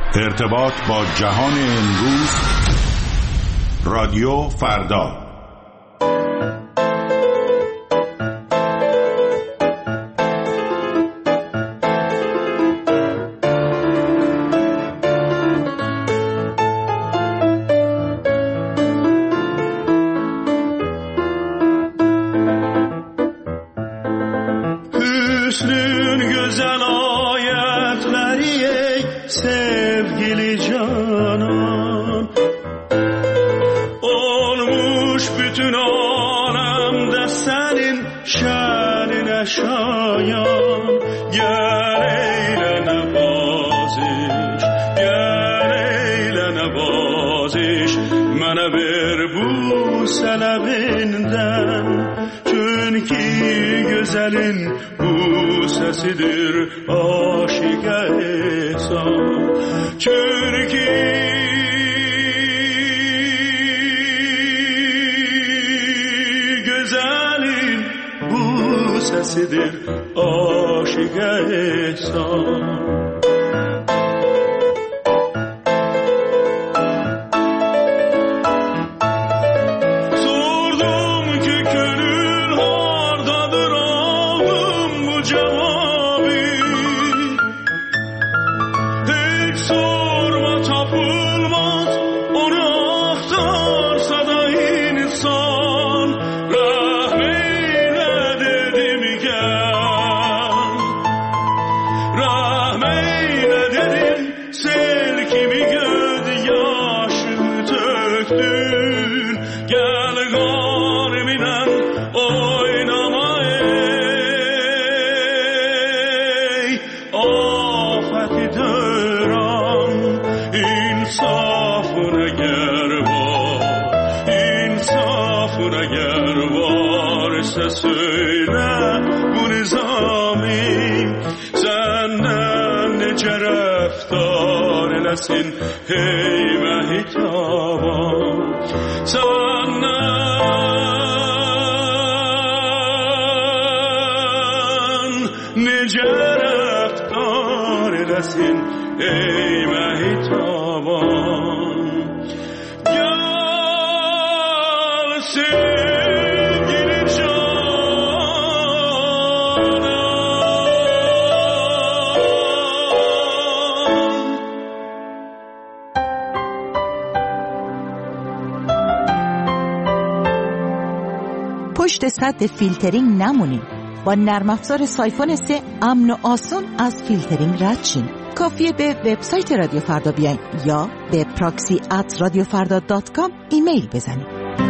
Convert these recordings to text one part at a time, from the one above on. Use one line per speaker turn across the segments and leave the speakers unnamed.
ارتباط با جهان امروز. رادیو فردا.
Güzelin bu sesidir aşık ehsan. Çünkü güzelin bu sesidir aşık ehsan. Söyle bu nizami senden nece rəftar eləsin heymə hitaba. Senden nece rəftar eləsin heymə hitaba.
پشت سد فیلترینگ نمونین. با نرم افزار سایفون 3 امن و آسون از فیلترینگ رد شین. کافیه به وبسایت رادیو فردا بیاین یا به proxy@radiofarda.com ایمیل بزنید.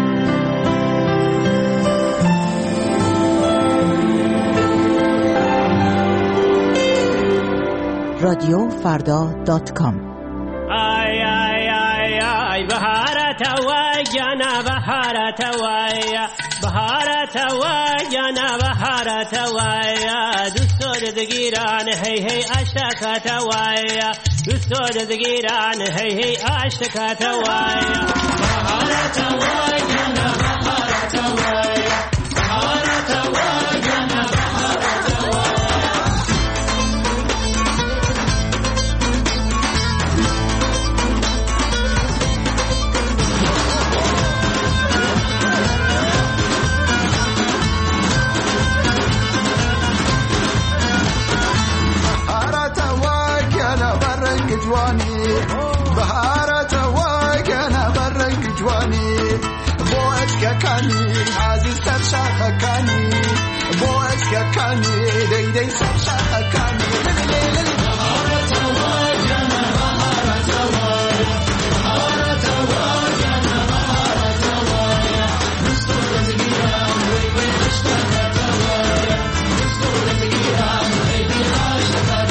radiofarda.com.
ay ay ay ay بهارت وایانا بهارت وایا بهارت وایانا بهارت وایا دوستور دگیران هی هی اشتکات وایا دوستور دگیران هی هی اشتکات وایا بهارت وایانا بهارت وایا بهارت وایانا بهارت وایا
بهارت واقعنا برنگ جوانی بوت کانی عزیز تر شاخکانی بوت کانی دی دی تر شاخکانی بهارت واقعنا بهارت واقعنا بهارت واقعنا بهارت واقعنا مستور دگیران وی وی اشتاق واقعنا مستور دگیران وی وی اشتاق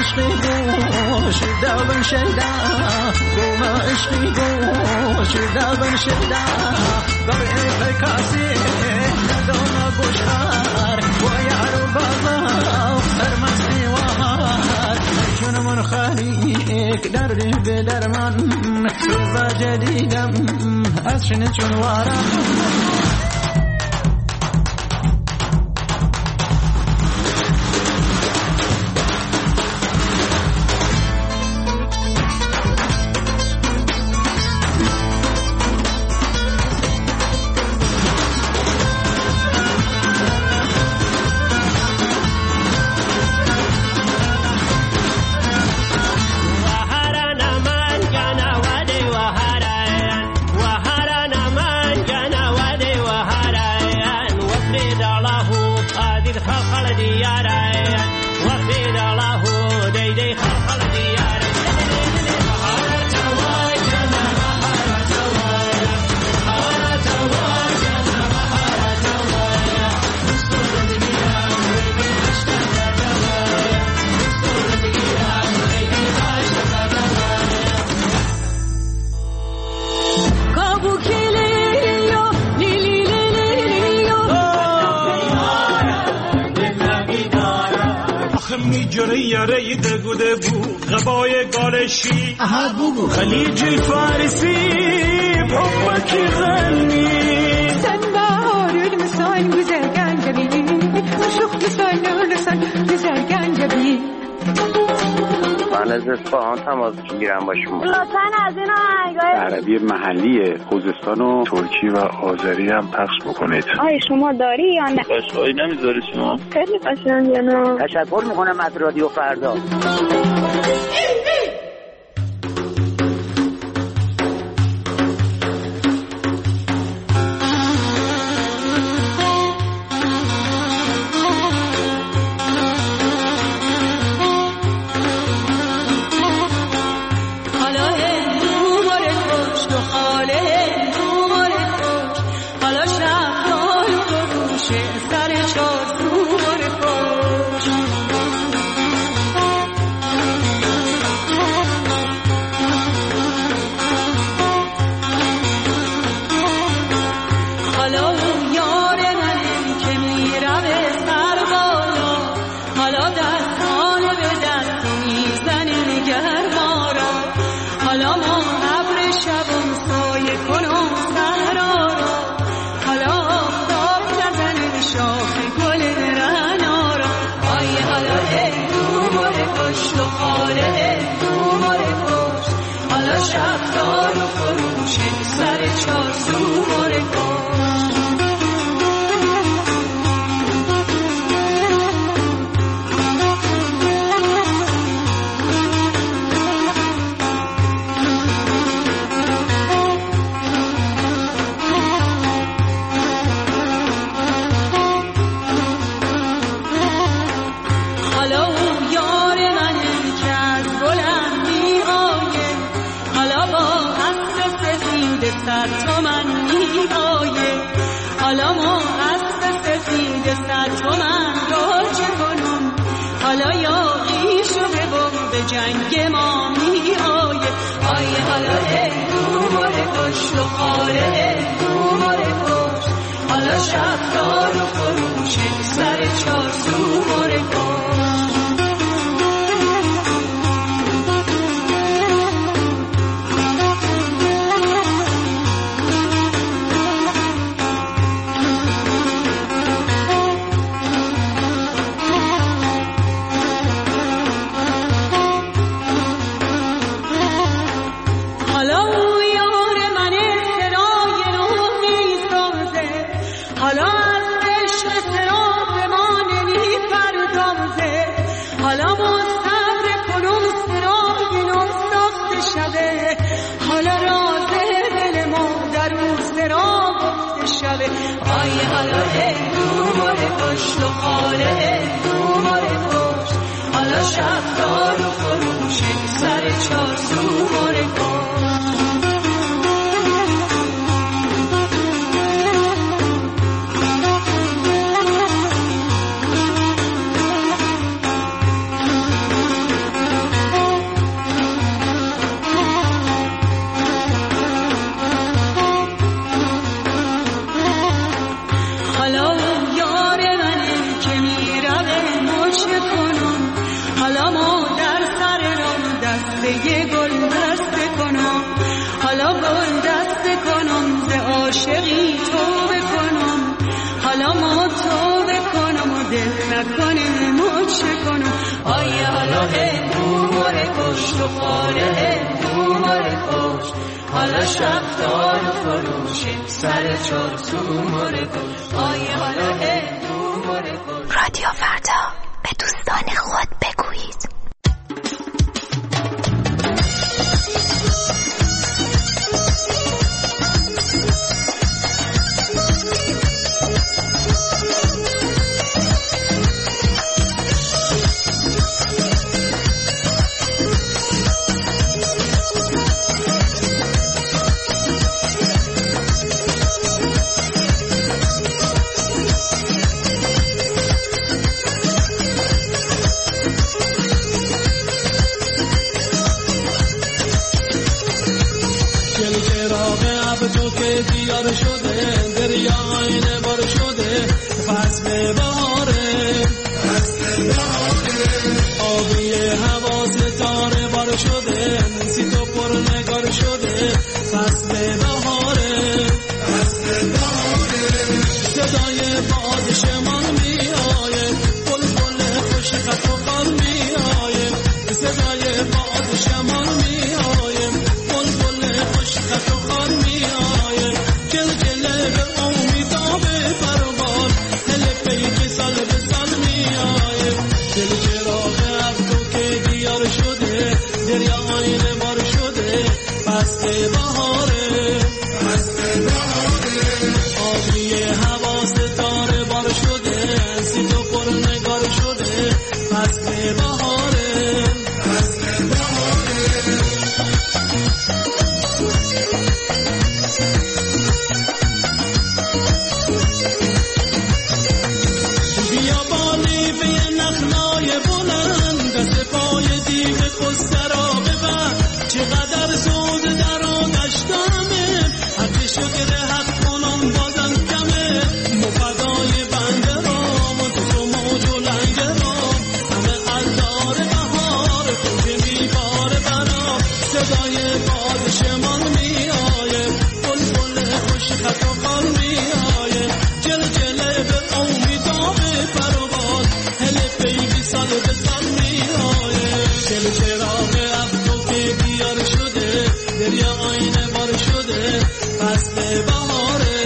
عشقی گوش دابن شیدا گوما عشقی گوش دابن شیدا بر کاسی ندونا گوشار و یارو بازا هر مستی وهار چون من خالیک در به درمان روزا جدیدم از شن چون وارم
یاره دگوده بو غبای گالشی خلیج فارسی بابکی غنی
sen baharül müsain güzel gencebi aşık güzel ölürsen güzel gencebi
من از اصفهان تماس میگیرم با شما.
لطفاً از این آهنگای
عربی محلی خوزستان و ترکی و آذری هم پخش بکنید.
آیا شما داری یا نه؟
قشقایی نمیذاری شما؟
خیلی قشنگه نه؟
تشکر میکنم از رادیو فردا.
چه کنم حالا ما در سر راه دسته گل دسته کنم حالا گل دسته کنم ز عاشقی توبه کنم حالا ما توبه کنم و دل نکنه ما چه کنم آیه حالا امور کشت و خاله امور کشت حالا شب دار و فروشیم سر چارتو مور کشت آیه حالا امور کشت.
رادیو فردا، به دوستان خود بگویید.
تو که دیار شده دریا آینه بار شده فصل بهاره آبی هوا ستاره بار شده سی تو پر نگار شده فصل بهاره صدای باد شمان میآیه بلبل خوش خط و خال میآیه صدای باد شمان میآیه بلبل خوش خط و خال میآیه جل جل به امیداب پروبال هل پیک سال به سال میآیه دل چراغ ابرو که دیار شده دریا آینه بار شده فصل بهاره آبی هوا ستاره بار شده سی تو پر نگار شده فصل بهاره بیا بالی به نخلای بلند دست پای دیو خسرا ببر چقدر زود در آغشتمه هرچه شکر حق کنم بازم کمه مفدای بنده رام و تو موج و لنگه رام همه الدار بهار که میباره برام صدای باد شمان میآیه بلبل خوش خط و خال میآیه جل جله به امیداب پروبال هل پیگی سال به سال میآیه چل چراغ ابرو که دیار شده دریا آینه بار شده فصل بهاره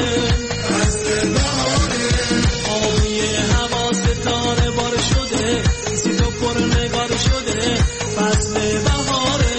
آبی هوا ستاره بار شده سی تو پر نگار شده فصل بهاره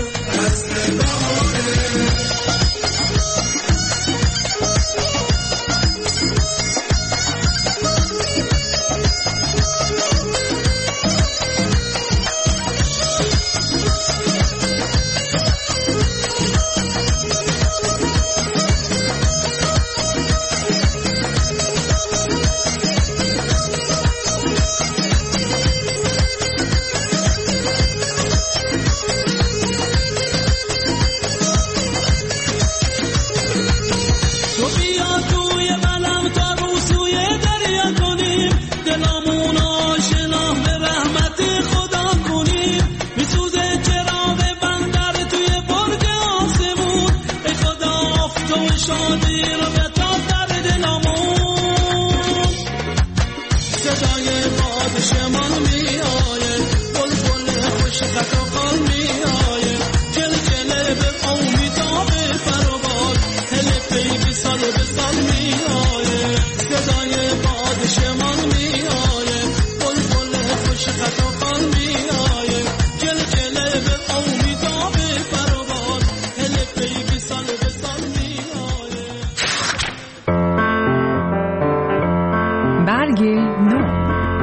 تو بیا توی قلم تا رو سوی دریا کنیم دلامون آشنا به رحمت خدا کنیم میسوزه چراغ بندر توی برج آسمون ای خدا افت و شادی رو بتاب در دلامون صدای باد شمان میآیه بلبل خوش خط و خال میآیه جل جله به امیداب پروبال هل پیگی سال به سال میآیه صدای باد شمان میآیه بلبل خوش خط و خال میآیه جل جله به امیداب پروبال هل پیگی سال به سال میآیه.
برگ نو.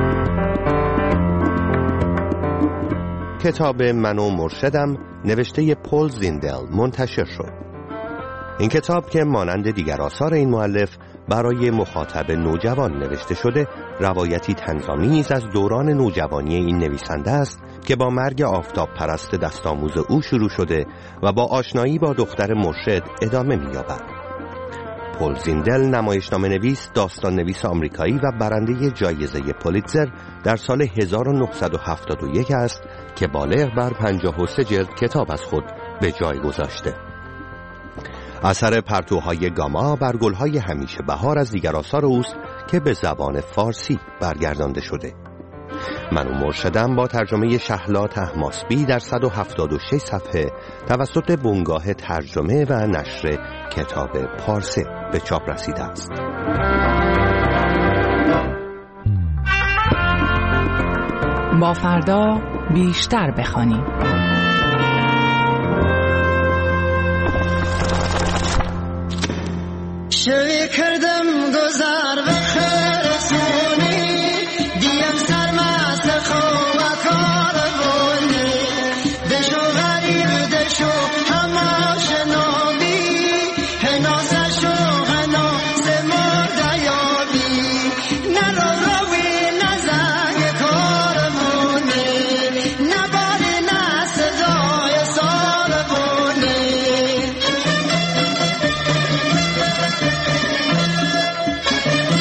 کتاب من و مرشدم نوشته پل زیندل منتشر شد. این کتاب که مانند دیگر آثار این مؤلف برای مخاطب نوجوان نوشته شده، روایتی طنزآمیز از دوران نوجوانی این نویسنده است که با مرگ آفتاب پرست دستآموز او شروع شده و با آشنایی با دختر مرشد ادامه می‌یابد. پل زیندل نمایشنامه نویس، داستان نویس آمریکایی و برنده جایزه پولیتزر در سال 1971 است که بالغ بر 53 جلد کتاب از خود به جای گذاشته. اثر پرتوهای گاما بر گلهای همیشه بهار از دیگر آثار اوست که به زبان فارسی برگردانده شده. من و مرشدم با ترجمه شهلا طهماسبی در 176 صفحه توسط بنگاه ترجمه و نشر کتاب پارسه به چاپ رسیده است.
با فردا بیشتر بخوانیم.
شوی کردم گذر به خرسونی دیم سرمست خواه کار بونی دشو غریب دشو همه شنابی هناسشو هناس مردیابی نرو روی نزنگ کار بونی نباری نصدای سال بونی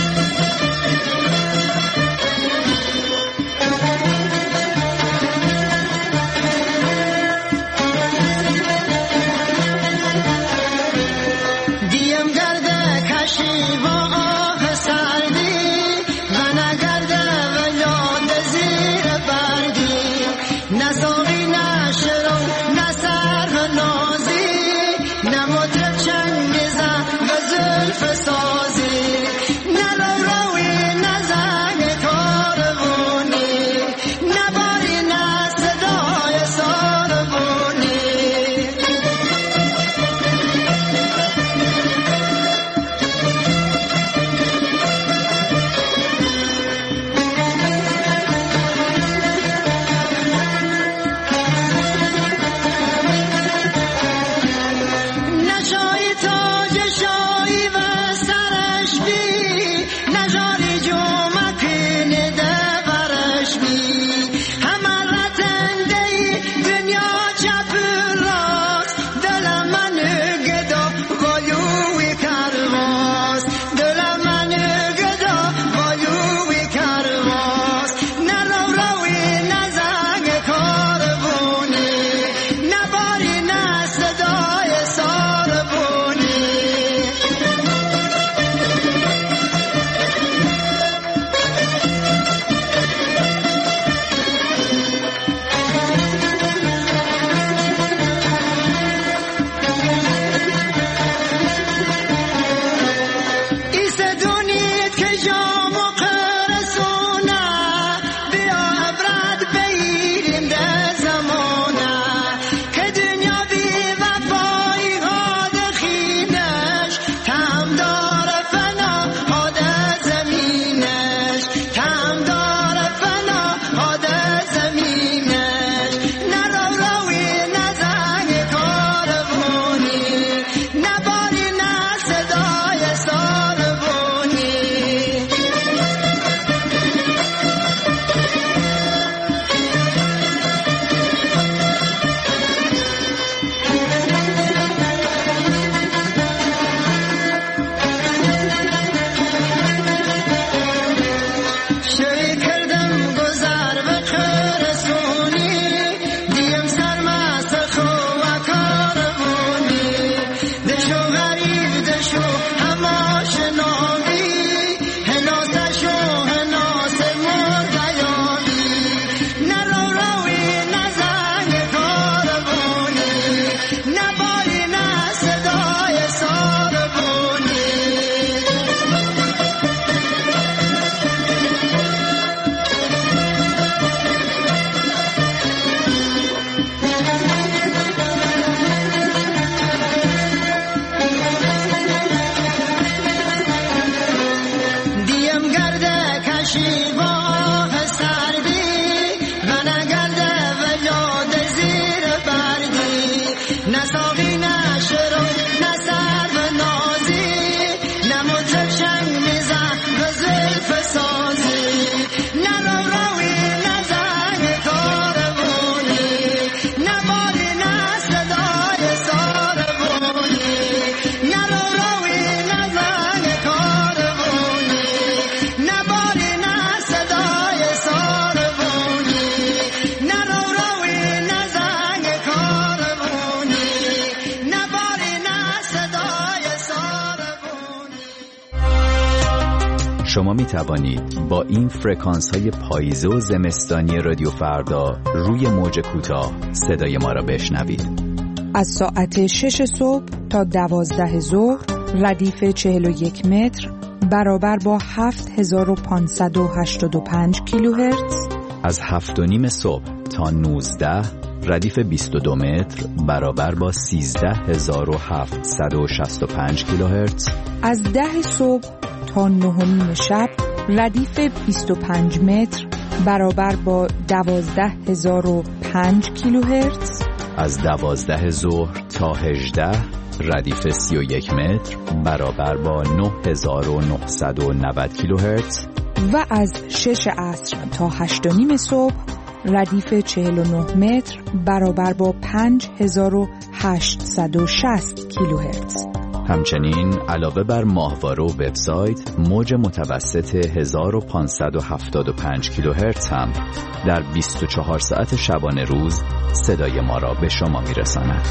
شما می توانید با این فرکانس های پاییزه و زمستانی رادیو فردا روی موج کوتاه صدای ما را بشنوید.
از ساعت 6 صبح تا 12 ظهر ردیف 41 متر برابر با 7585 کیلوهرتز.
از 7:30 صبح تا 19 ردیف 22 متر برابر با 13765 کیلوهرتز.
از 10 صبح تا 9 شب ردیف 25 متر برابر با 12005 کیلوهرتز.
از 12 ظهر تا 18 ردیف 31 متر برابر با 9990 کیلوهرتز.
و از 6 عصر تا 8:30 صبح ردیف 49 متر برابر با 5860 کیلوهرتز.
همچنین علاوه بر ماهواره و وبسایت، موج متوسط 1575 کیلوهرتز هم در 24 ساعت شبانه روز صدای ما را به شما میرساند.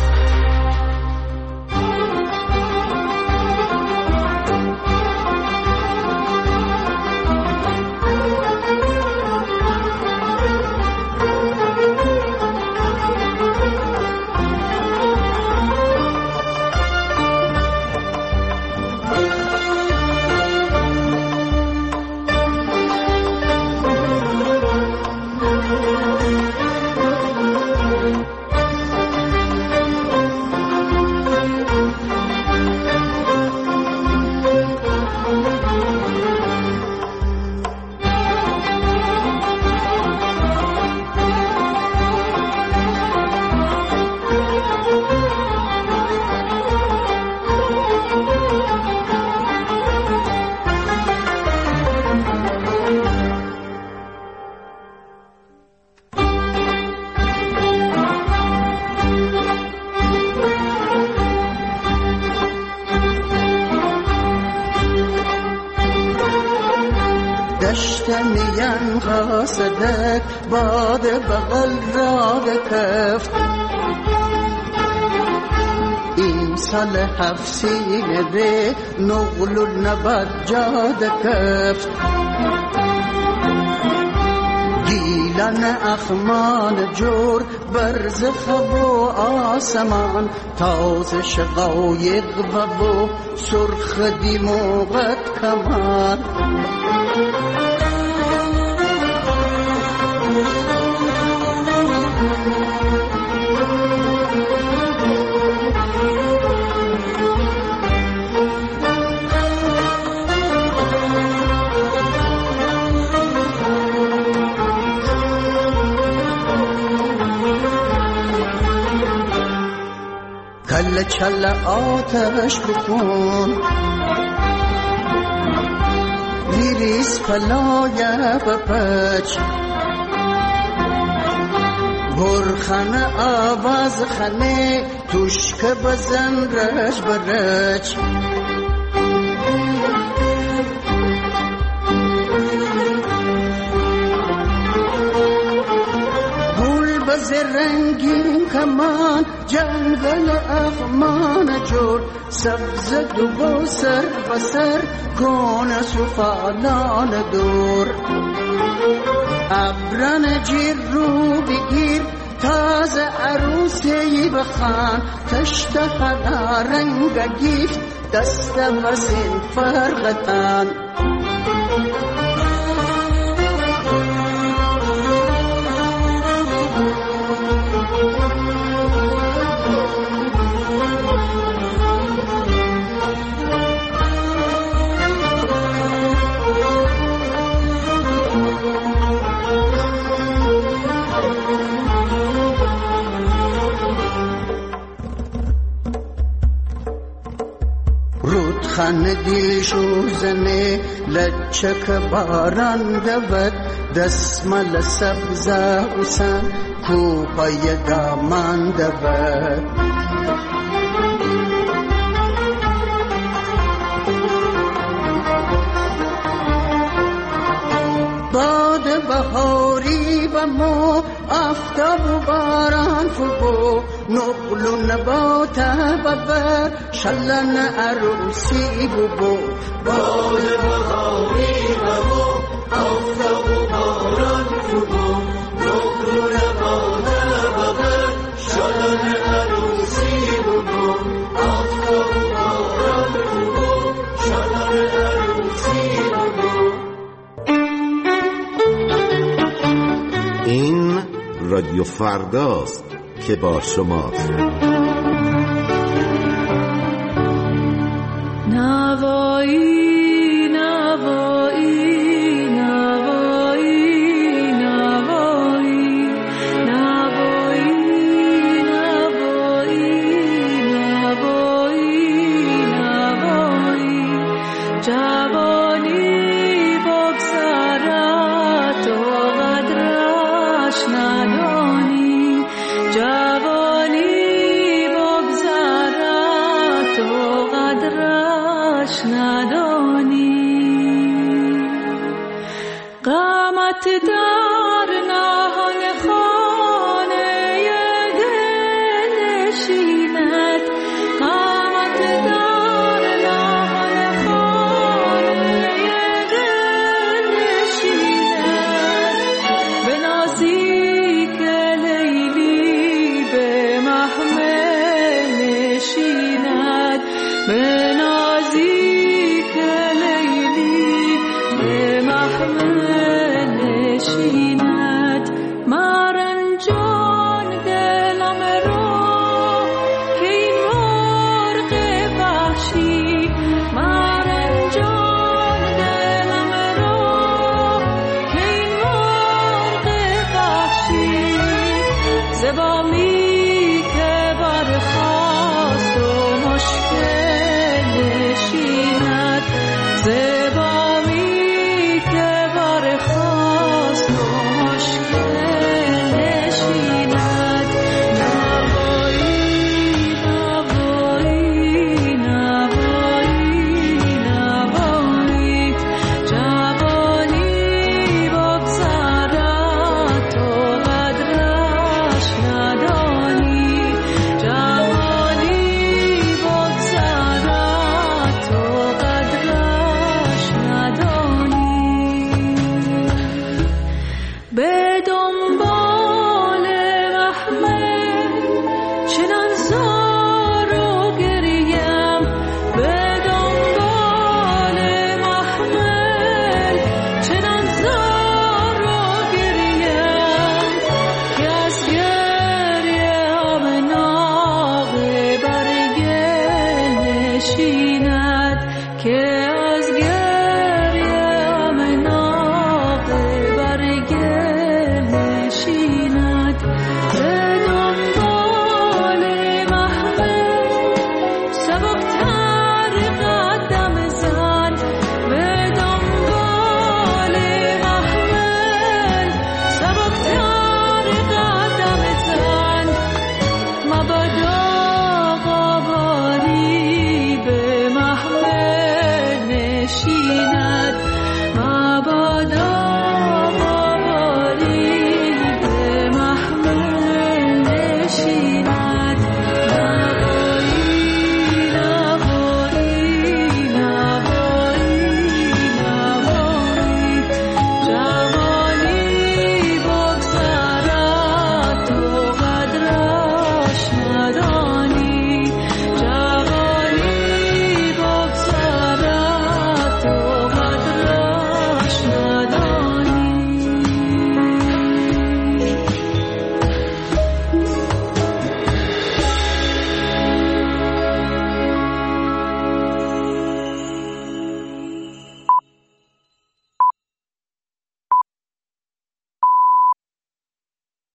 دشتنیم قاصدک باد بغل را بکفت این سال حفصینه به نغل و نبد جاد کفت گیلن اخمان جور برز خب و آسمان تاز شقایق و سرخ دی موقت کمان کل چل آتش بکن لیریس پلای بپچ برخانه آواز خانه توشک بزن رش برچ رنگین کمان جنگل اخمان جور سبز دو سر بسر کون سفالان دور ابران جیر رو بگیر تازه عروسی بخان تشت خدا رنگ گیفت دست وزین فرغتان خندی شوزنه لچک باران دود دسمال سبزه وسن کوپای دامان دود باد بهاری و مو آفتاب و باران فبو نقل و نبات ببر شلن عروسی ببو بال بخاری ببو آفتاب و باران ببو نقل و نبات ببر شلن عروسی ببو آفتاب و باران ببو شلن عروسی ببو.
این رادیو فرداست که با شماست.
نوایی نوایی نوایی نوایی نوایی نوایی نوایی نوایی جوانی بگذرد و قدرش ندانی جوانی بگذرد و قدرش ندانی قامت در نهان خانه دل نشیند قامت در نهان خانه دل نشیند به نزدیک لیلی به محمل نشیند به نزدیک لیلی به محمل نشیند مرنجان دلم را که این مرغ وحشی مرنجان دلم را که این مرغ وحشی زبامی که برخاست و مشکل نشیند زبامی که برخاست و مشکل نشیند نوایی نوایی نوایی نوایی جوانی بگذرد تو قدرش ندانی جوانی بگذرد تو قدرش ندانی به دنبال محمل